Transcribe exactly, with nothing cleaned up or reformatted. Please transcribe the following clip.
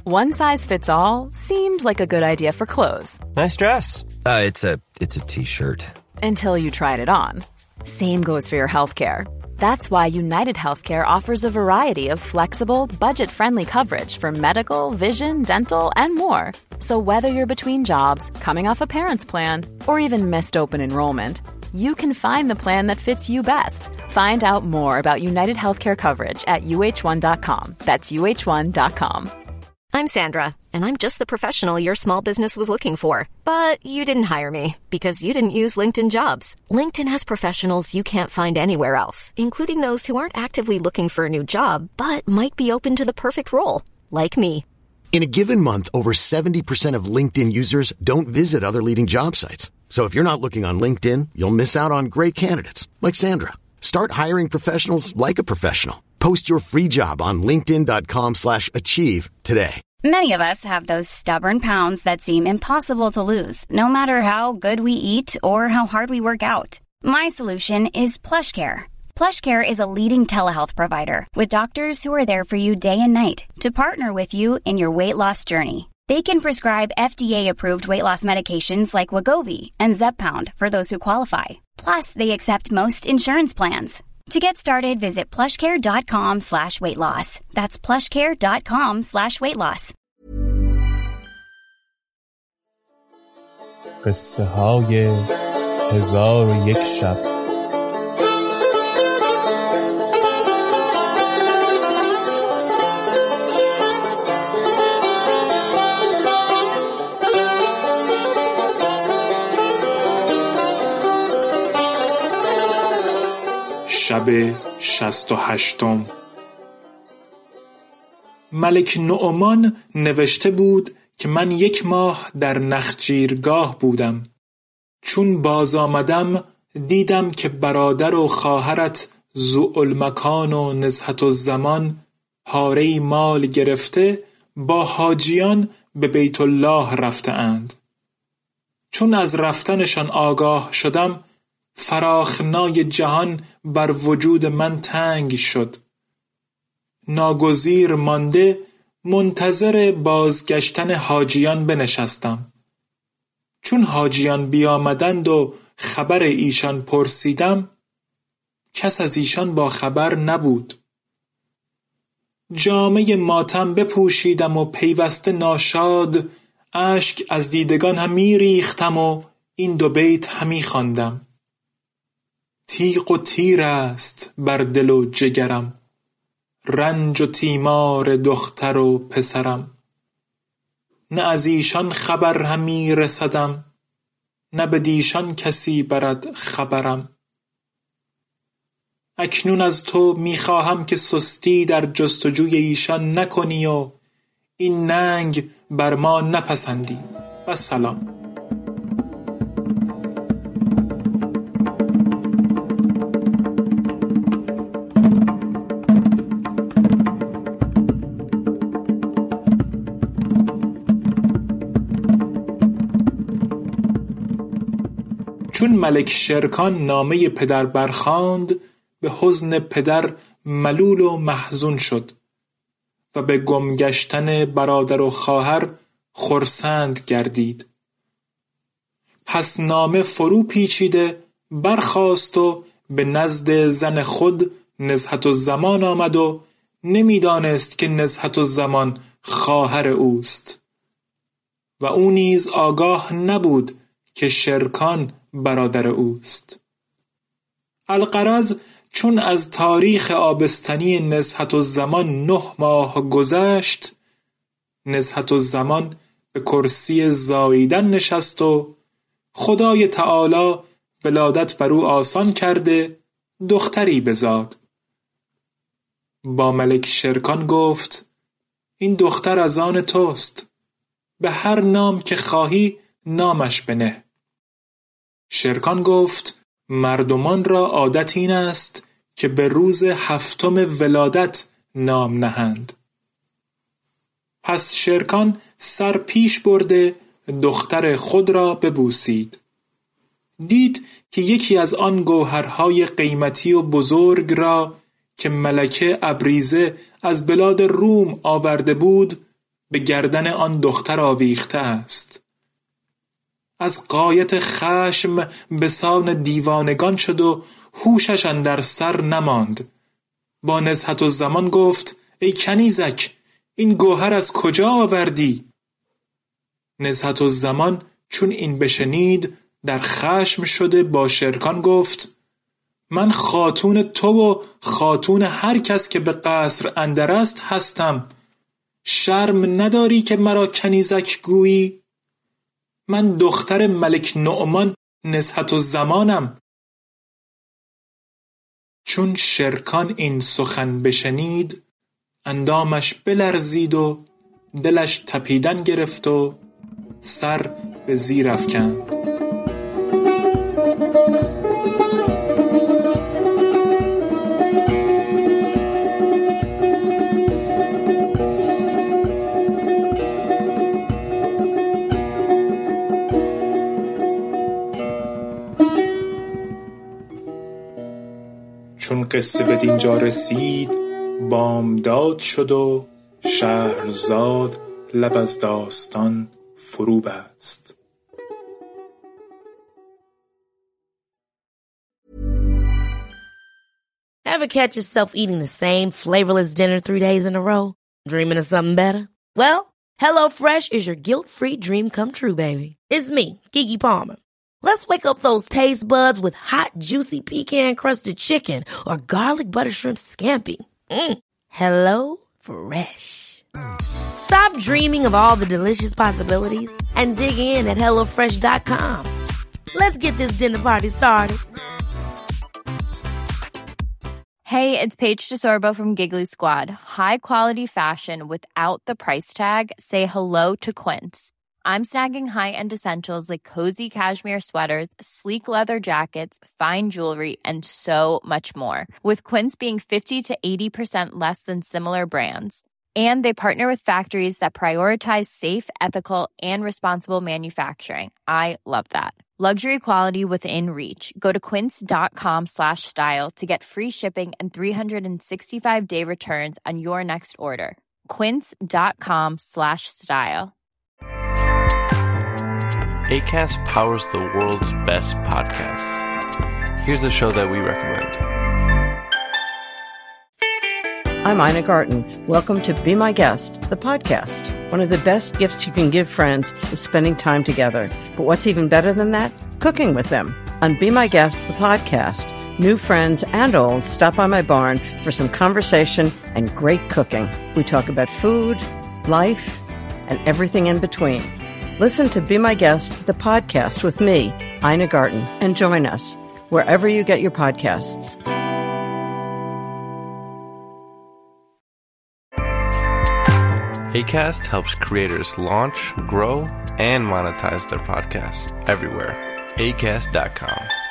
One size fits all seemed like a good idea for clothes. Nice dress. Uh, it's a it's a t-shirt. Until you tried it on. Same goes for your healthcare. That's why United Healthcare offers a variety of flexible, budget-friendly coverage for medical, vision, dental, and more. So whether you're between jobs, coming off a parent's plan, or even missed open enrollment, you can find the plan that fits you best. Find out more about United Healthcare coverage at U H one dot com. That's U H one dot com. I'm Sandra, and I'm just the professional your small business was looking for. But you didn't hire me because you didn't use LinkedIn Jobs. LinkedIn has professionals you can't find anywhere else, including those who aren't actively looking for a new job, but might be open to the perfect role, like me. In a given month, over seventy percent of LinkedIn users don't visit other leading job sites. So if you're not looking on LinkedIn, you'll miss out on great candidates like Sandra. Start hiring professionals like a professional. Post your free job on linkedin dot com slash achieve today. Many of us have those stubborn pounds that seem impossible to lose, no matter how good we eat or how hard we work out. My solution is PlushCare. PlushCare is a leading telehealth provider with doctors who are there for you day and night to partner with you in your weight loss journey. They can prescribe F D A-approved weight loss medications like Wegovy and Zepbound for those who qualify. Plus, they accept most insurance plans. To get started, visit plushcare.com slash weight loss. That's plushcare.com slash weight loss. قصه های هزار و یک شب. شب شست و هشتم. ملک نعمان نوشته بود که من یک ماه در نخجیرگاه بودم. چون باز آمدم دیدم که برادر و خواهرت ذوالمکان و نزهت الزمان پاره مال گرفته با حاجیان به بیت الله رفته اند. چون از رفتنشان آگاه شدم فراخنای جهان بر وجود من تنگ شد. ناگزیر مانده منتظر بازگشتن حاجیان بنشستم. چون حاجیان بیامدند و خبر ایشان پرسیدم کس از ایشان با خبر نبود. جامه ماتم بپوشیدم و پیوسته ناشاد اشک از دیدگان همی ریختم و این دو بیت همی خواندم. تیغ و تیر است بر دل و جگرم، رنج و تیمار دختر و پسرم. نه از ایشان خبر همی رسدم، نه بدیشان کسی برد خبرم. اکنون از تو میخواهم که سستی در جستجوی ایشان نکنی و این ننگ بر ما نپسندی. و سلام. چون ملک شرکان نامه پدر برخواند به حزن پدر ملول و محزون شد و به گمگشتن برادر و خواهر خرسند گردید. پس نامه فرو پیچیده برخاست و به نزد زن خود نزهت الزمان آمد و نمیدانست که نزهت الزمان خواهر اوست و او نیز آگاه نبود که شرکان برادر اوست. الغرض چون از تاریخ آبستنی نزهت الزمان نه ماه گذشت، نزهت الزمان به کرسی زاییدن نشست و خدای تعالی ولادت بر او آسان کرده دختری بزاد. با ملک شرکان گفت این دختر از آن توست، به هر نام که خواهی نامش بنه. شرکان گفت مردمان را عادت این است که به روز هفتم ولادت نام نهند. پس شرکان سر پیش برده دختر خود را ببوسید. دید که یکی از آن گوهرهای قیمتی و بزرگ را که ملکه ابریزه از بلاد روم آورده بود به گردن آن دختر آویخته است. از غایت خشم به سان دیوانگان شد و هوشش اندر سر نماند. با نزهت الزمان گفت: ای کنیزک، این گوهر از کجا آوردی؟ نزهت الزمان چون این بشنید در خشم شده با شرکان گفت: من خاتون تو و خاتون هر کس که به قصر اندر است هستم. شرم نداری که مرا کنیزک گویی؟ من دختر ملک نعمان نزهت الزمانم. چون شرکان این سخن بشنید اندامش بلرزید و دلش تپیدن گرفت و سر به زیر افکند. چون قصه به دینجا رسید بامداد شد و شهرزاد لب از داستان فرو بست. Ever catch yourself eating the same flavorless dinner three days in a row? Dreaming of something better? Well, HelloFresh is your guilt-free dream come true, baby. It's me, Keke Palmer. Let's wake up those taste buds with hot, juicy pecan-crusted chicken or garlic butter shrimp scampi. Mm. Hello Fresh. Stop dreaming of all the delicious possibilities and dig in at hello fresh dot com. Let's get this dinner party started. Hey, it's Paige DeSorbo from Giggly Squad. High quality fashion without the price tag. Say hello to Quince. I'm snagging high-end essentials like cozy cashmere sweaters, sleek leather jackets, fine jewelry, and so much more. With Quince being fifty to eighty percent less than similar brands. And they partner with factories that prioritize safe, ethical, and responsible manufacturing. I love that. Luxury quality within reach. Go to quince.com slash style to get free shipping and three sixty-five day returns on your next order. Quince.com slash style. Acast powers the world's best podcasts. Here's a show that we recommend. I'm Ina Garten. Welcome to Be My Guest, the podcast. One of the best gifts you can give friends is spending time together. But what's even better than that? Cooking with them. On Be My Guest, the podcast, new friends and old stop by my barn for some conversation and great cooking. We talk about food, life, and everything in between. Listen to Be My Guest, the podcast with me, Ina Garten, and join us wherever you get your podcasts. Acast helps creators launch, grow, and monetize their podcasts everywhere. acast dot com.